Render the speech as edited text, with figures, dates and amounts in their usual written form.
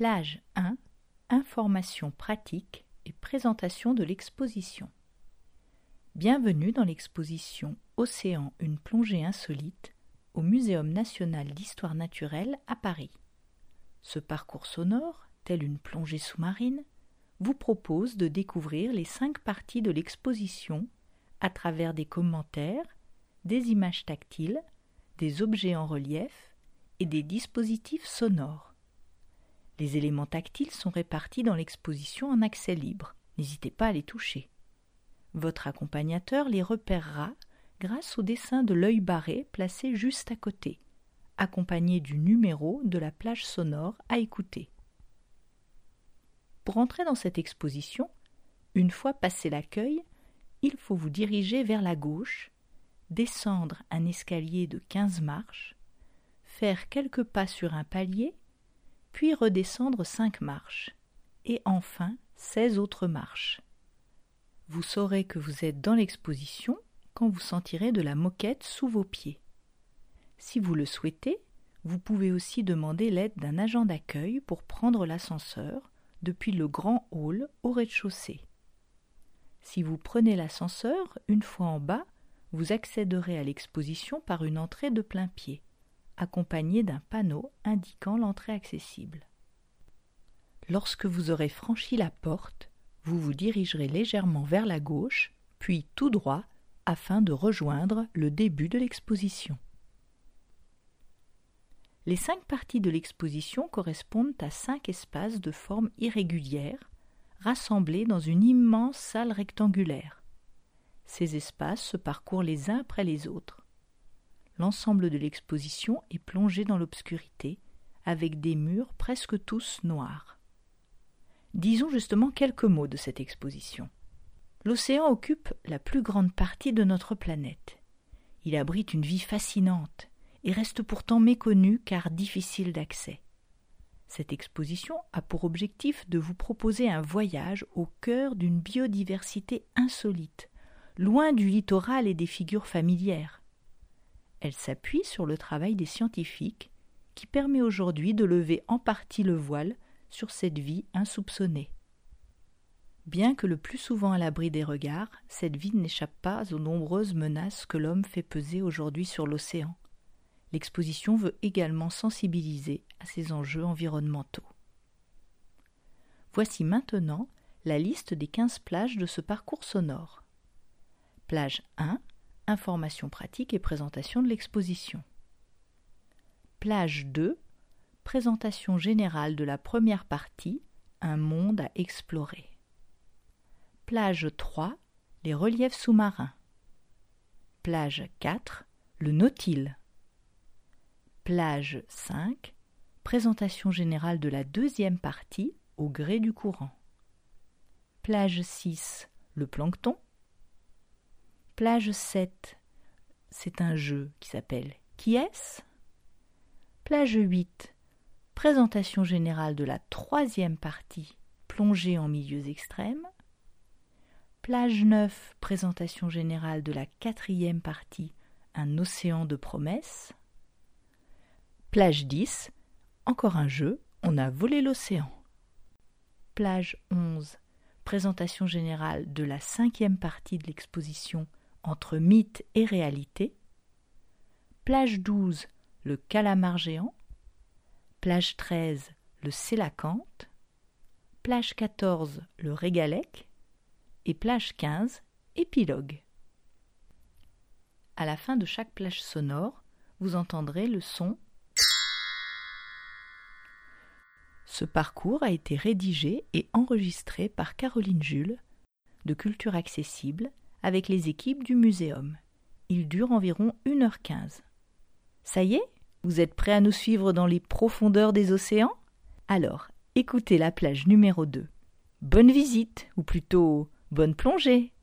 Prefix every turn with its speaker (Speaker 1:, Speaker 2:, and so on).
Speaker 1: Plage 1. Informations pratiques et présentation de l'exposition. Bienvenue dans l'exposition Océan, une plongée insolite au Muséum national d'histoire naturelle à Paris. Ce parcours sonore, tel une plongée sous-marine, vous propose de découvrir les 5 parties de l'exposition à travers des commentaires, des images tactiles, des objets en relief et des dispositifs sonores. Les éléments tactiles sont répartis dans l'exposition en accès libre. N'hésitez pas à les toucher. Votre accompagnateur les repérera grâce au dessin de l'œil barré placé juste à côté, accompagné du numéro de la plage sonore à écouter. Pour entrer dans cette exposition, une fois passé l'accueil, il faut vous diriger vers la gauche, descendre un escalier de 15 marches, faire quelques pas sur un palier, puis redescendre 5 marches, et enfin 16 autres marches. Vous saurez que vous êtes dans l'exposition quand vous sentirez de la moquette sous vos pieds. Si vous le souhaitez, vous pouvez aussi demander l'aide d'un agent d'accueil pour prendre l'ascenseur depuis le grand hall au rez-de-chaussée. Si vous prenez l'ascenseur, une fois en bas, vous accéderez à l'exposition par une entrée de plein pied, accompagné d'un panneau indiquant l'entrée accessible. Lorsque vous aurez franchi la porte, vous vous dirigerez légèrement vers la gauche, puis tout droit, afin de rejoindre le début de l'exposition. Les 5 parties de l'exposition correspondent à 5 espaces de forme irrégulière, rassemblés dans une immense salle rectangulaire. Ces espaces se parcourent les uns après les autres. L'ensemble de l'exposition est plongé dans l'obscurité, avec des murs presque tous noirs. Disons justement quelques mots de cette exposition. L'océan occupe la plus grande partie de notre planète. Il abrite une vie fascinante et reste pourtant méconnu car difficile d'accès. Cette exposition a pour objectif de vous proposer un voyage au cœur d'une biodiversité insolite, loin du littoral et des figures familières. Elle s'appuie sur le travail des scientifiques qui permet aujourd'hui de lever en partie le voile sur cette vie insoupçonnée. Bien que le plus souvent à l'abri des regards, cette vie n'échappe pas aux nombreuses menaces que l'homme fait peser aujourd'hui sur l'océan. L'exposition veut également sensibiliser à ces enjeux environnementaux. Voici maintenant la liste des 15 plages de ce parcours sonore. Plage 1. Informations pratiques et présentation de l'exposition. Plage 2. Présentation générale de la première partie, un monde à explorer. Plage 3. Les reliefs sous-marins. Plage 4. Le nautile. Plage 5. Présentation générale de la deuxième partie, au gré du courant. Plage 6. Le plancton. Plage 7, c'est un jeu qui s'appelle « Qui est-ce ?». Plage 8, présentation générale de la troisième partie, plongée en milieux extrêmes. Plage 9, présentation générale de la quatrième partie, un océan de promesses. Plage 10, encore un jeu, on a volé l'océan. Plage 11, présentation générale de la cinquième partie de l'exposition, entre mythe et réalité. Plage 12, le calamar géant. Plage 13, le sélacanthe. Plage 14, le régalec. Et plage 15, épilogue. À la fin de chaque plage sonore, vous entendrez le son. Ce parcours a été rédigé et enregistré par Caroline Jules, de Culture Accessible, avec les équipes du muséum. Il dure environ 1h15. Ça y est, vous êtes prêts à nous suivre dans les profondeurs des océans ? Alors, écoutez la plage numéro 2. Bonne visite, ou plutôt bonne plongée.